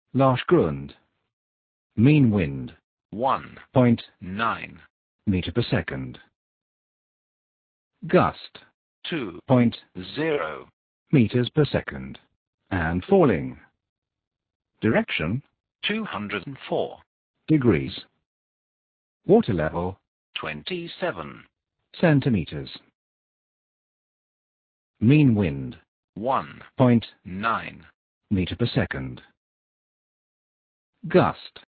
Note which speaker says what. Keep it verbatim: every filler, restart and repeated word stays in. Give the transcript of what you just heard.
Speaker 1: Lashgrund. Mean wind.
Speaker 2: one
Speaker 1: Point
Speaker 2: nine
Speaker 1: meter per second. Gust.
Speaker 2: two
Speaker 1: Point
Speaker 2: zero
Speaker 1: meters per second. And falling. Direction,
Speaker 2: two hundred four
Speaker 1: degrees. Water level,
Speaker 2: twenty-seven
Speaker 1: centimeters. Mean wind,
Speaker 2: one
Speaker 1: point
Speaker 2: nine
Speaker 1: meter per second. Gust.